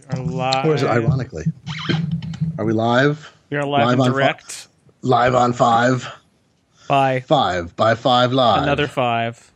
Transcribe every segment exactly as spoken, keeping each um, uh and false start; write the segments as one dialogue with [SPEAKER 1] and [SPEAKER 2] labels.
[SPEAKER 1] are live.
[SPEAKER 2] Or is it ironically? Are we live?
[SPEAKER 1] We are live, live and direct.
[SPEAKER 2] Fi- live on five.
[SPEAKER 1] By
[SPEAKER 2] five. By five live.
[SPEAKER 1] Another five.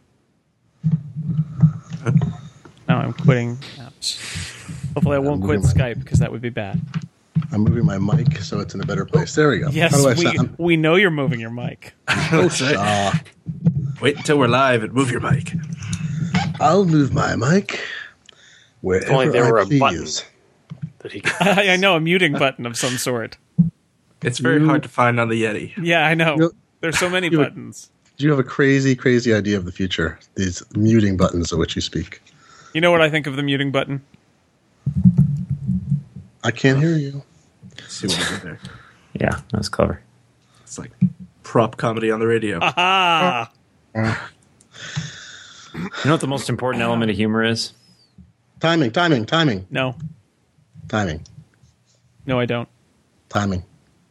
[SPEAKER 1] Now I'm quitting apps. Hopefully I won't quit my, Skype because that would be bad.
[SPEAKER 2] I'm moving my mic so it's in a better place. There we go.
[SPEAKER 1] Yes, we, we know you're moving your mic.
[SPEAKER 2] Oh, uh,
[SPEAKER 3] Wait until we're live and move your mic.
[SPEAKER 2] I'll move my mic wherever
[SPEAKER 4] if only there
[SPEAKER 2] I
[SPEAKER 4] were
[SPEAKER 2] please.
[SPEAKER 4] a button that he could
[SPEAKER 1] I, I know, a muting button of some sort.
[SPEAKER 3] It's very you, hard to find on the Yeti.
[SPEAKER 1] Yeah, I know.
[SPEAKER 2] You,
[SPEAKER 1] There's so many
[SPEAKER 2] you,
[SPEAKER 1] buttons.
[SPEAKER 2] Do you have a crazy, crazy idea of the future? These muting buttons of which you speak.
[SPEAKER 1] You know what I think of the muting button?
[SPEAKER 2] I can't hear you.
[SPEAKER 3] See what we did there.
[SPEAKER 4] Yeah, that's clever.
[SPEAKER 3] It's like prop comedy on the radio.
[SPEAKER 1] Aha!
[SPEAKER 4] You know what the most important element of humor is?
[SPEAKER 2] Timing, timing, timing.
[SPEAKER 1] No.
[SPEAKER 2] Timing.
[SPEAKER 1] No, I don't.
[SPEAKER 2] Timing.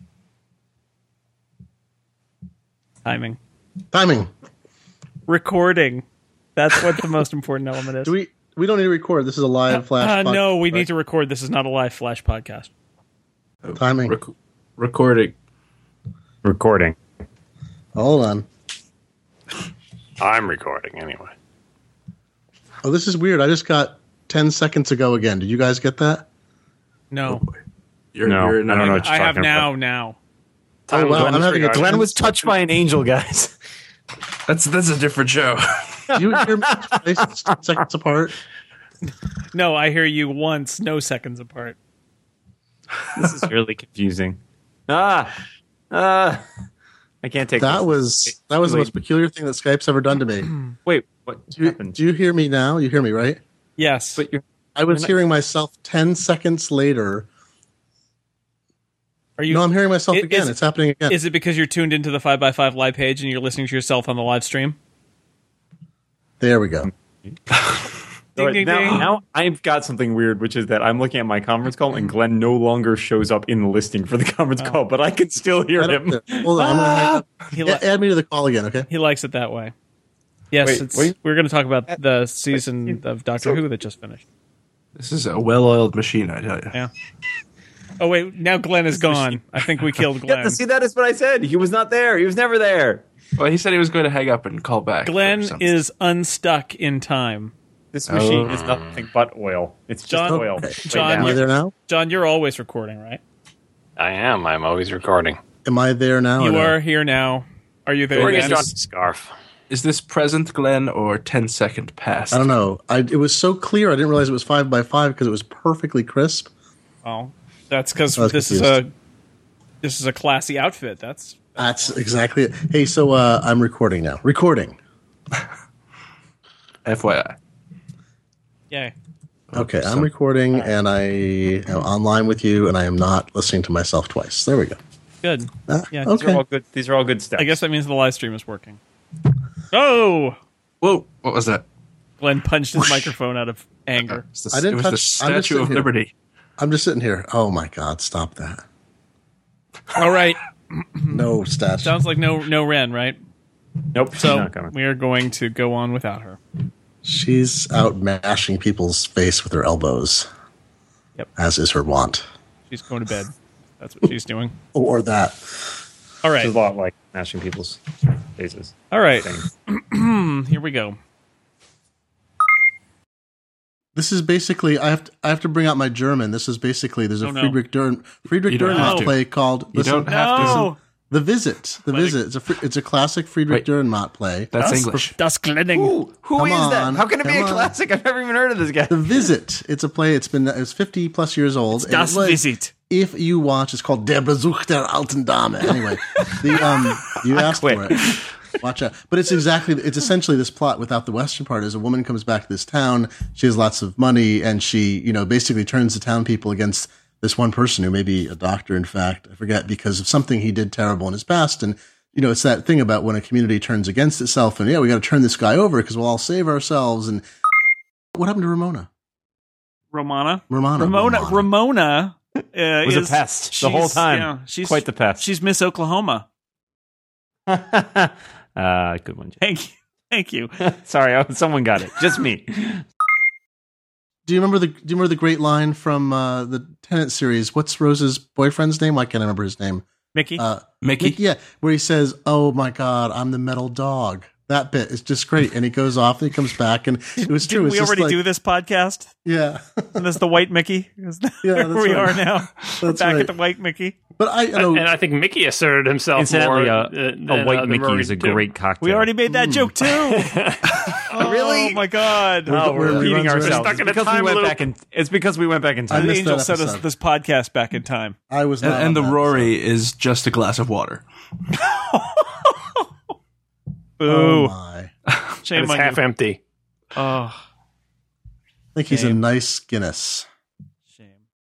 [SPEAKER 1] Timing.
[SPEAKER 2] Timing.
[SPEAKER 1] Recording. That's what the most important element is.
[SPEAKER 2] Do we we don't need to record. This is a live flash
[SPEAKER 1] uh,
[SPEAKER 2] podcast.
[SPEAKER 1] No, we right? need to record. This is not a live flash podcast.
[SPEAKER 3] Oh,
[SPEAKER 2] Timing.
[SPEAKER 3] Rec- recording.
[SPEAKER 4] Recording.
[SPEAKER 2] Hold on.
[SPEAKER 4] I'm recording anyway.
[SPEAKER 2] Oh, this is weird. I just got ten seconds ago again. Did you guys get that?
[SPEAKER 1] No.
[SPEAKER 3] Oh, you're,
[SPEAKER 4] no,
[SPEAKER 3] you're
[SPEAKER 4] I don't know what you're
[SPEAKER 1] I have now,
[SPEAKER 4] about.
[SPEAKER 1] now.
[SPEAKER 2] Oh, wow. I'm having a
[SPEAKER 4] Glenn was touched by an angel, guys.
[SPEAKER 3] That's that's a different show.
[SPEAKER 2] Do you hear me twice, seconds apart?
[SPEAKER 1] No, I hear you once, no seconds apart.
[SPEAKER 4] This is really confusing. Ah, ah, I can't take
[SPEAKER 2] that.
[SPEAKER 4] This.
[SPEAKER 2] Was that was
[SPEAKER 4] Wait.
[SPEAKER 2] the most peculiar thing that Skype's ever done to me.
[SPEAKER 4] Wait, what
[SPEAKER 2] do you,
[SPEAKER 4] happened?
[SPEAKER 2] Do you hear me now? You hear me, right?
[SPEAKER 1] Yes,
[SPEAKER 4] but you're.
[SPEAKER 2] I was
[SPEAKER 4] not,
[SPEAKER 2] hearing myself ten seconds later.
[SPEAKER 1] Are you?
[SPEAKER 2] No, I'm hearing myself
[SPEAKER 1] it,
[SPEAKER 2] again.
[SPEAKER 1] Is,
[SPEAKER 2] it's happening again.
[SPEAKER 1] Is it because you're tuned into the five by five live page and you're listening to yourself on the live stream?
[SPEAKER 2] There we go.
[SPEAKER 1] Ding,
[SPEAKER 4] so
[SPEAKER 1] ding,
[SPEAKER 4] now,
[SPEAKER 1] ding.
[SPEAKER 4] now I've got something weird, which is that I'm looking at my conference call and Glenn no longer shows up in the listing for the conference
[SPEAKER 1] oh.
[SPEAKER 4] call, but I can still hear him.
[SPEAKER 2] Hold on, I'm gonna hang up.
[SPEAKER 1] He
[SPEAKER 2] li- add me to the call again, okay?
[SPEAKER 1] He likes it that way. Yes,
[SPEAKER 4] Wait,
[SPEAKER 1] it's,
[SPEAKER 4] wait.
[SPEAKER 1] we're going to talk about the season of Doctor
[SPEAKER 3] so,
[SPEAKER 1] Who that just finished.
[SPEAKER 3] This is a well-oiled machine, I tell you.
[SPEAKER 1] Yeah. Oh, wait, now Glenn is gone. I think we killed Glenn.
[SPEAKER 4] Yeah, see, that is what I said. He was not there. He was never there.
[SPEAKER 3] Well, he said he was going to hang up and call back.
[SPEAKER 1] Glenn is unstuck in time.
[SPEAKER 4] This machine
[SPEAKER 3] Oh.
[SPEAKER 4] is nothing but oil. It's just
[SPEAKER 1] John-
[SPEAKER 4] oil.
[SPEAKER 2] Okay.
[SPEAKER 4] Right
[SPEAKER 1] John,
[SPEAKER 2] Am
[SPEAKER 4] now.
[SPEAKER 2] I there now?
[SPEAKER 1] John, you're always recording, right?
[SPEAKER 5] I am. I'm always recording.
[SPEAKER 2] Am I there now?
[SPEAKER 1] You
[SPEAKER 2] or no?
[SPEAKER 1] are here now. Are you there
[SPEAKER 5] Bring
[SPEAKER 1] again?
[SPEAKER 5] us John's scarf.
[SPEAKER 3] Is this present Glenn or ten second past?
[SPEAKER 2] I don't know. I, it was so clear. I didn't realize it was five by five because it was perfectly crisp.
[SPEAKER 1] Oh, that's because
[SPEAKER 2] I was
[SPEAKER 1] this is
[SPEAKER 2] confused.
[SPEAKER 1] a this is a classy outfit. That's
[SPEAKER 2] That's exactly it. Hey, so uh, I'm recording now. Recording.
[SPEAKER 3] F Y I.
[SPEAKER 1] yay.
[SPEAKER 2] Okay,
[SPEAKER 3] So-
[SPEAKER 2] I'm recording, and I am online with you, and I am not listening to myself twice. There we go.
[SPEAKER 1] Good.
[SPEAKER 2] Ah,
[SPEAKER 1] Yeah,
[SPEAKER 4] These are
[SPEAKER 2] okay.
[SPEAKER 4] all good. These are all good steps.
[SPEAKER 1] I guess that means the live stream is working. Oh,
[SPEAKER 3] Whoa, what was that?
[SPEAKER 1] Glenn punched his microphone out of anger.
[SPEAKER 3] It's the,
[SPEAKER 2] I didn't
[SPEAKER 3] it was
[SPEAKER 2] touch-
[SPEAKER 3] the
[SPEAKER 2] I'm just
[SPEAKER 3] Statue
[SPEAKER 2] sitting
[SPEAKER 3] of
[SPEAKER 2] here.
[SPEAKER 3] Liberty.
[SPEAKER 2] I'm just sitting here. Oh my God! Stop that.
[SPEAKER 1] All right.
[SPEAKER 2] No stats.
[SPEAKER 1] Sounds like no no Ren, right?
[SPEAKER 4] Nope.
[SPEAKER 1] So
[SPEAKER 4] not coming.
[SPEAKER 1] we are going to go on without her.
[SPEAKER 2] She's out mashing people's face with her elbows.
[SPEAKER 1] Yep.
[SPEAKER 2] As is her wont.
[SPEAKER 1] She's going to bed. That's what she's doing.
[SPEAKER 2] Or that.
[SPEAKER 1] All
[SPEAKER 4] It's
[SPEAKER 1] right.
[SPEAKER 4] a lot like mashing people's faces.
[SPEAKER 1] All right.
[SPEAKER 4] Thing.
[SPEAKER 1] Here we go.
[SPEAKER 2] This is basically. I have to. I have to bring out my German. This is basically. There's a
[SPEAKER 1] Oh, no.
[SPEAKER 2] Friedrich Dern Friedrich
[SPEAKER 3] You don't
[SPEAKER 2] Dürrenmatt
[SPEAKER 1] have to.
[SPEAKER 2] play called.
[SPEAKER 3] You
[SPEAKER 2] listen,
[SPEAKER 3] don't have to.
[SPEAKER 1] No.
[SPEAKER 2] The Visit. The
[SPEAKER 1] Let it-
[SPEAKER 2] Visit. It's a. fr- It's a classic Friedrich
[SPEAKER 3] Wait.
[SPEAKER 2] Dürrenmatt play.
[SPEAKER 3] That's
[SPEAKER 1] Das-
[SPEAKER 3] English.
[SPEAKER 1] Das Glenning.
[SPEAKER 4] Who? Who
[SPEAKER 2] Come
[SPEAKER 4] is that?
[SPEAKER 2] on,
[SPEAKER 4] How can it be
[SPEAKER 2] come
[SPEAKER 4] a
[SPEAKER 2] on.
[SPEAKER 4] classic? I've never even heard of this guy.
[SPEAKER 2] The Visit. It's a play. It's been. It's fifty plus years old. and
[SPEAKER 1] Das
[SPEAKER 2] it was-
[SPEAKER 1] Visit.
[SPEAKER 2] If you watch, it's called Der Besuch der alten Dame. Anyway, the um, you asked
[SPEAKER 4] quit.
[SPEAKER 2] for it. Watch out. But it's exactly. It's essentially this plot without the Western part. Is a woman comes back to this town. She has lots of money, and she, you know, basically turns the town people against this one person who may be a doctor. In fact, I forget because of something he did terrible in his past. And you know, it's that thing about when a community turns against itself, and yeah, we got to turn this guy over because we'll all save ourselves. And what happened to Ramona?
[SPEAKER 1] Romana.
[SPEAKER 2] Ramona.
[SPEAKER 1] Ramona. Ramona. Uh,
[SPEAKER 4] Was a
[SPEAKER 1] is-
[SPEAKER 4] pest the whole
[SPEAKER 1] she's-
[SPEAKER 4] time.
[SPEAKER 1] yeah, she's
[SPEAKER 4] Quite the pest.
[SPEAKER 1] She's Miss Oklahoma.
[SPEAKER 4] uh, good one. Jay.
[SPEAKER 1] Thank you. Thank you.
[SPEAKER 4] Sorry, I- someone got it. Just me.
[SPEAKER 2] Do you remember the Do you remember the great line from uh, the Tenet series? What's Rose's boyfriend's name? Why can't I remember his name?
[SPEAKER 1] Mickey.
[SPEAKER 2] Uh,
[SPEAKER 3] Mickey?
[SPEAKER 2] Mickey, yeah, where he says, "Oh my God, I'm the metal dog." That bit is just great, and he goes off and he comes back, and it was true.
[SPEAKER 1] Didn't
[SPEAKER 2] It's
[SPEAKER 1] we
[SPEAKER 2] just
[SPEAKER 1] already
[SPEAKER 2] like-
[SPEAKER 1] do this podcast?
[SPEAKER 2] Yeah,
[SPEAKER 1] And this is the White Mickey. Is that
[SPEAKER 2] Yeah,
[SPEAKER 1] where
[SPEAKER 2] that's
[SPEAKER 1] we
[SPEAKER 2] right.
[SPEAKER 1] are now. We're
[SPEAKER 2] That's
[SPEAKER 1] back
[SPEAKER 2] right.
[SPEAKER 1] at the White Mickey.
[SPEAKER 2] but I you know
[SPEAKER 5] And I think Mickey asserted himself
[SPEAKER 4] Incidentally,
[SPEAKER 5] more.
[SPEAKER 4] uh,
[SPEAKER 5] uh, than,
[SPEAKER 4] a white
[SPEAKER 5] uh, than
[SPEAKER 4] Mickey
[SPEAKER 5] Murray
[SPEAKER 4] is a
[SPEAKER 5] too.
[SPEAKER 4] great cocktail.
[SPEAKER 1] We already made that joke too. Oh,
[SPEAKER 4] Really?
[SPEAKER 1] my God.
[SPEAKER 4] Oh, we're
[SPEAKER 2] We're
[SPEAKER 4] repeating
[SPEAKER 2] reruns,
[SPEAKER 4] ourselves.
[SPEAKER 5] we're stuck in
[SPEAKER 4] It's
[SPEAKER 5] a
[SPEAKER 4] because we
[SPEAKER 5] time
[SPEAKER 4] went
[SPEAKER 5] loop.
[SPEAKER 4] back in. It's because we went back in
[SPEAKER 2] I
[SPEAKER 4] time.
[SPEAKER 1] The
[SPEAKER 2] missed
[SPEAKER 1] angel
[SPEAKER 2] that
[SPEAKER 1] set us
[SPEAKER 2] episode.
[SPEAKER 1] this podcast back in time.
[SPEAKER 2] I was
[SPEAKER 3] And,
[SPEAKER 2] not
[SPEAKER 3] and
[SPEAKER 2] on
[SPEAKER 3] the
[SPEAKER 2] that
[SPEAKER 3] Rory is just a glass of water.
[SPEAKER 1] Boo.
[SPEAKER 2] Oh my!
[SPEAKER 1] Shame
[SPEAKER 5] And it's
[SPEAKER 1] on
[SPEAKER 5] half
[SPEAKER 1] you.
[SPEAKER 5] empty.
[SPEAKER 1] Oh,
[SPEAKER 2] I think he's a
[SPEAKER 1] Shame.
[SPEAKER 2] nice Guinness.
[SPEAKER 1] shame.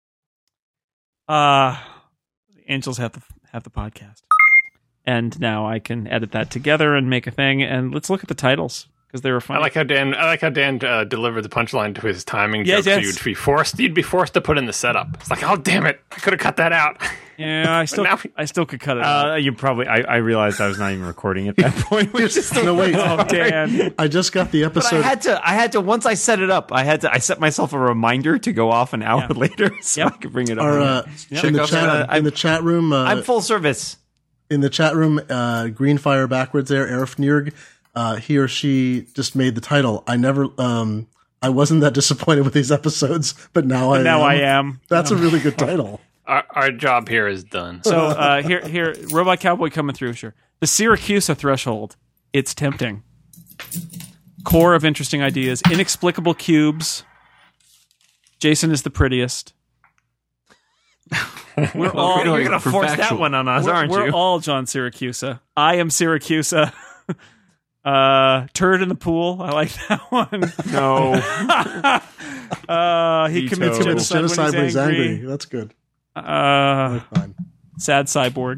[SPEAKER 1] Uh, the angels have the, have the podcast. And now I can edit that together and make a thing. And let's look at the titles because they were funny.
[SPEAKER 5] I like how Dan. I like how Dan uh, delivered the punchline to his timing
[SPEAKER 1] Yes,
[SPEAKER 5] joke. So
[SPEAKER 1] yes.
[SPEAKER 5] you'd be forced. You'd be forced to put in the setup. It's like, oh damn it! I could have cut that out.
[SPEAKER 1] Yeah, I still
[SPEAKER 5] now we-
[SPEAKER 1] I still could cut it out.
[SPEAKER 4] Uh, you probably. I, I realized I was not even recording at that point. Which is
[SPEAKER 2] No wait,
[SPEAKER 1] Oh, Dan.
[SPEAKER 2] I just got the
[SPEAKER 4] But I
[SPEAKER 2] episode.
[SPEAKER 4] had to. I had to. Once I set it up, I had to. I set myself a reminder to go off an hour
[SPEAKER 1] Yeah.
[SPEAKER 4] later so
[SPEAKER 1] Yep.
[SPEAKER 4] I could bring it up.
[SPEAKER 2] Our, uh, in the
[SPEAKER 3] out
[SPEAKER 2] chat,
[SPEAKER 4] that.
[SPEAKER 2] in the chat room, uh,
[SPEAKER 4] I'm full service.
[SPEAKER 2] in the chat room, uh, Green Fire backwards there, Erfnirg, uh, he or she just made the title. I never, um, I wasn't that disappointed with these episodes, but now I
[SPEAKER 1] Now
[SPEAKER 2] am.
[SPEAKER 1] I am.
[SPEAKER 2] That's a really good title.
[SPEAKER 5] Our, our job here is done.
[SPEAKER 1] So uh, here, here, Robot Cowboy coming through. Sure, the Syracuse threshold. It's tempting. Core of interesting ideas. Inexplicable cubes. Jason is the prettiest. We're all
[SPEAKER 4] You're going to
[SPEAKER 3] for
[SPEAKER 4] force that
[SPEAKER 3] factual.
[SPEAKER 4] one on us,
[SPEAKER 1] we're,
[SPEAKER 4] aren't
[SPEAKER 1] we're
[SPEAKER 4] you?
[SPEAKER 1] all John Syracuse. I am Syracuse. Uh, turd in the pool. I like that one.
[SPEAKER 4] no.
[SPEAKER 1] Uh, he
[SPEAKER 4] Veto.
[SPEAKER 1] commits
[SPEAKER 2] Commits
[SPEAKER 1] genocide,
[SPEAKER 2] genocide
[SPEAKER 1] when he's angry.
[SPEAKER 2] angry. That's good.
[SPEAKER 1] Uh,
[SPEAKER 2] Fine.
[SPEAKER 1] sad cyborg.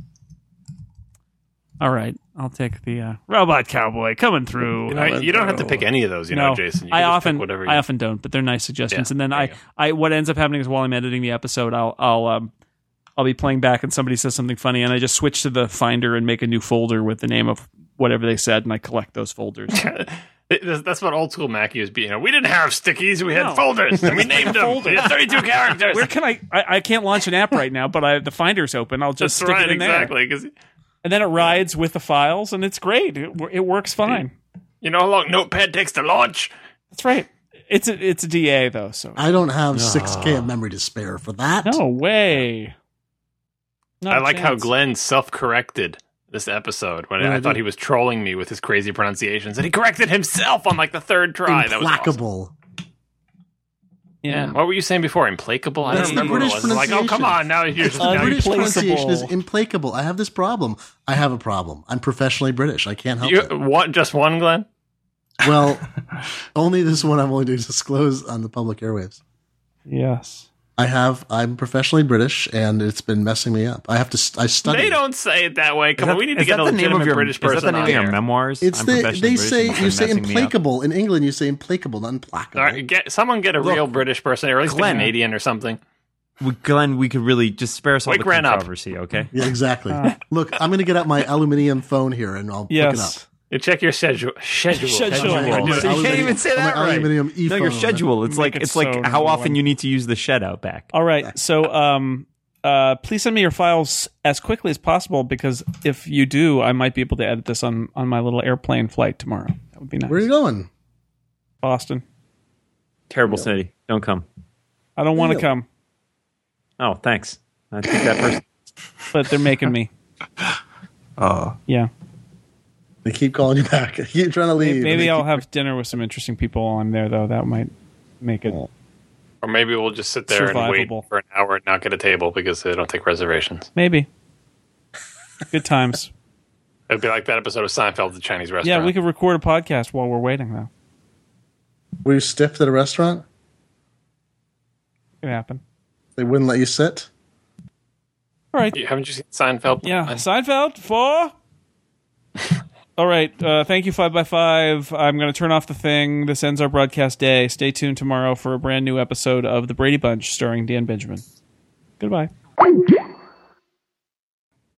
[SPEAKER 1] All right, I'll take the uh, Robot Cowboy coming through.
[SPEAKER 5] You, know, you don't have to pick any of those, you know,
[SPEAKER 1] no,
[SPEAKER 5] Jason. You
[SPEAKER 1] I
[SPEAKER 5] can just
[SPEAKER 1] often,
[SPEAKER 5] pick whatever. You,
[SPEAKER 1] I often don't, but they're nice suggestions.
[SPEAKER 5] Yeah,
[SPEAKER 1] and then
[SPEAKER 5] there
[SPEAKER 1] I,
[SPEAKER 5] you go.
[SPEAKER 1] I, what ends up happening is while I'm editing the episode, I'll, I'll, um, I'll be playing back and somebody says something funny, and I just switch to the Finder and make a new folder with the name of whatever they said, and I collect those folders.
[SPEAKER 5] It- that's what old school Mackie was being. You know, we didn't have stickies, we had
[SPEAKER 1] No.
[SPEAKER 5] folders, and we named them. We had thirty-two characters.
[SPEAKER 1] Where can I, I? I can't launch an app right now, but I, the Finder's open. I'll just
[SPEAKER 5] That's
[SPEAKER 1] stick
[SPEAKER 5] right,
[SPEAKER 1] it in there,
[SPEAKER 5] exactly. Because
[SPEAKER 1] and then it rides with the files, and it's great. It, it works fine.
[SPEAKER 5] you know how long Notepad takes to launch.
[SPEAKER 1] That's right. It's a, it's a D A though, so
[SPEAKER 2] I don't have six K of memory to spare for that.
[SPEAKER 1] no way. Not
[SPEAKER 5] I
[SPEAKER 1] a
[SPEAKER 5] like how
[SPEAKER 1] chance.
[SPEAKER 5] Glenn self-corrected this episode when
[SPEAKER 2] Yeah,
[SPEAKER 5] I
[SPEAKER 2] I
[SPEAKER 5] thought
[SPEAKER 2] did.
[SPEAKER 5] he was trolling me with his crazy pronunciations, and he corrected himself on like the third try. That was awesome.
[SPEAKER 2] Implacable.
[SPEAKER 1] Yeah.
[SPEAKER 5] What were you saying before? Implacable? I
[SPEAKER 2] That's
[SPEAKER 5] don't
[SPEAKER 2] the
[SPEAKER 5] remember what it
[SPEAKER 2] British
[SPEAKER 5] was. Like, oh, come
[SPEAKER 2] pronunciation.
[SPEAKER 5] on, now you're just
[SPEAKER 2] The
[SPEAKER 5] now
[SPEAKER 2] British
[SPEAKER 5] you're,
[SPEAKER 2] pronunciation is
[SPEAKER 1] Implacable.
[SPEAKER 2] implacable. I have this problem. I have a problem. I'm professionally British. I can't help
[SPEAKER 5] you
[SPEAKER 2] it.
[SPEAKER 5] what? Just one, Glenn?
[SPEAKER 2] Well, only this one I'm willing to disclose on the public airwaves.
[SPEAKER 1] Yes.
[SPEAKER 2] I have. I'm professionally British, and it's been messing me up. I have to. st- I study.
[SPEAKER 5] They don't say it that way. Come
[SPEAKER 4] Is
[SPEAKER 5] on,
[SPEAKER 4] that-
[SPEAKER 5] we need to
[SPEAKER 4] is
[SPEAKER 5] get
[SPEAKER 4] that
[SPEAKER 5] a
[SPEAKER 4] the name of
[SPEAKER 5] legitimate
[SPEAKER 4] your
[SPEAKER 5] British
[SPEAKER 4] Is that
[SPEAKER 5] person
[SPEAKER 4] the name
[SPEAKER 5] on
[SPEAKER 4] of your
[SPEAKER 5] here.
[SPEAKER 4] memoirs?
[SPEAKER 2] It's
[SPEAKER 4] I'm
[SPEAKER 2] the.
[SPEAKER 4] professionally
[SPEAKER 2] They
[SPEAKER 4] British
[SPEAKER 2] say
[SPEAKER 4] and
[SPEAKER 2] you
[SPEAKER 4] you're
[SPEAKER 2] say
[SPEAKER 4] messing me up.
[SPEAKER 2] implacable in England. You say implacable, not implacable.
[SPEAKER 5] All right, get someone get a real British person, or at least
[SPEAKER 4] Glenn.
[SPEAKER 5] a Canadian or something.
[SPEAKER 4] We, Glenn, we could really just spare us all
[SPEAKER 5] Wake
[SPEAKER 4] the
[SPEAKER 5] Ren up.
[SPEAKER 4] controversy, okay?
[SPEAKER 2] Yeah, exactly. Look, I'm going to get out my aluminium phone here, and I'll look it up.
[SPEAKER 1] Yes.
[SPEAKER 5] You check your schedule. Schedule.
[SPEAKER 1] Schedule.
[SPEAKER 2] On my- on my
[SPEAKER 4] So you can't
[SPEAKER 2] aluminium-
[SPEAKER 4] even say
[SPEAKER 2] on my
[SPEAKER 4] that right.
[SPEAKER 2] aluminium
[SPEAKER 4] No,
[SPEAKER 2] e-phone.
[SPEAKER 4] your schedule. It's like
[SPEAKER 1] it
[SPEAKER 4] it's
[SPEAKER 1] so
[SPEAKER 4] like how
[SPEAKER 1] number
[SPEAKER 4] often
[SPEAKER 1] one.
[SPEAKER 4] you need to use the shed out back.
[SPEAKER 1] All right. So, um, uh, please send me your files as quickly as possible because if you do, I might be able to edit this on on my little airplane flight tomorrow. That would be nice.
[SPEAKER 2] Where are you going?
[SPEAKER 1] Boston.
[SPEAKER 4] Terrible city. Don't come.
[SPEAKER 1] I don't want to
[SPEAKER 2] Ew.
[SPEAKER 1] come,
[SPEAKER 4] Oh, thanks. I think that person.
[SPEAKER 1] but they're making me.
[SPEAKER 3] Uh,
[SPEAKER 1] Yeah.
[SPEAKER 2] They keep calling you back. They keep trying to leave.
[SPEAKER 1] Maybe, maybe
[SPEAKER 2] They
[SPEAKER 1] I'll
[SPEAKER 2] keep-
[SPEAKER 1] have dinner with some interesting people on there, though. That might make it.
[SPEAKER 5] Or maybe we'll just sit there and wait
[SPEAKER 1] Survivable.
[SPEAKER 5] for an hour and not get a table because they don't take reservations.
[SPEAKER 1] Maybe. Good times.
[SPEAKER 5] It'd be like that episode of Seinfeld, the Chinese
[SPEAKER 1] Yeah,
[SPEAKER 5] restaurant.
[SPEAKER 1] we could record a podcast while we're waiting, though.
[SPEAKER 2] Were you stiffed at a restaurant?
[SPEAKER 1] It could happen.
[SPEAKER 2] They wouldn't let you sit?
[SPEAKER 1] All right.
[SPEAKER 5] You- Haven't you seen Seinfeld?
[SPEAKER 1] Yeah, Seinfeld four. All right. Uh, thank you, Five by Five. I'm going to turn off the thing. This ends our broadcast day. Stay tuned tomorrow for a brand new episode of The Brady Bunch, starring Dan Benjamin. Goodbye.